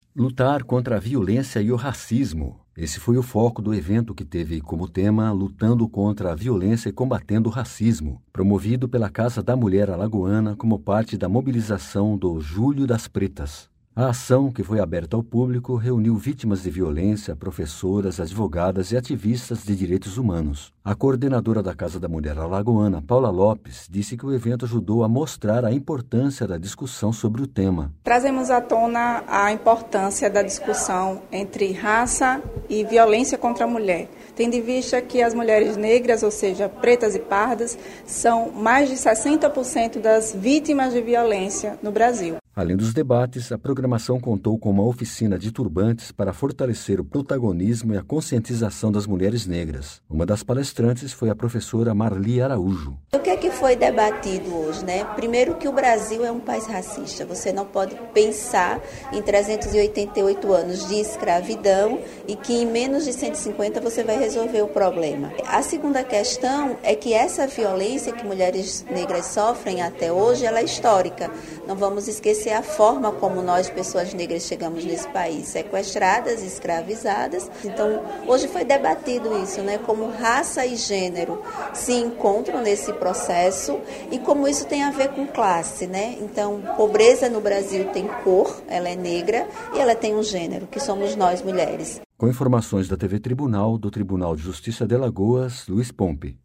Lutar contra a violência e o racismo. Esse foi o foco do evento, que teve como tema Lutando contra a Violência e Combatendo o Racismo, promovido pela Casa da Mulher Alagoana como parte da mobilização do Julho das Pretas. A ação, que foi aberta ao público, reuniu vítimas de violência, professoras, advogadas e ativistas de direitos humanos. A coordenadora da Casa da Mulher Alagoana, Paula Lopes, disse que o evento ajudou a mostrar a importância da discussão sobre o tema. Trazemos à tona a importância da discussão entre raça e violência contra a mulher, tendo em vista que as mulheres negras, ou seja, pretas e pardas, são mais de 60% das vítimas de violência no Brasil. Além dos debates, a programação contou com uma oficina de turbantes para fortalecer o protagonismo e a conscientização das mulheres negras. Uma das palestrantes foi a professora Marli Araújo. O que é que foi debatido hoje, né? Primeiro, que o Brasil é um país racista. Você não pode pensar em 388 anos de escravidão e que em menos de 150 você vai resolver o problema. A segunda questão é que essa violência que mulheres negras sofrem até hoje, ela é histórica. Não vamos esquecer a forma como nós, pessoas negras, chegamos nesse país, sequestradas, escravizadas. Então, hoje foi debatido isso, né? Como raça e gênero se encontram nesse processo e como isso tem a ver com classe, né? Então, pobreza no Brasil tem cor, ela é negra, e ela tem um gênero, que somos nós, mulheres. Com informações da TV Tribunal, do Tribunal de Justiça de Alagoas, Luiz Pompe.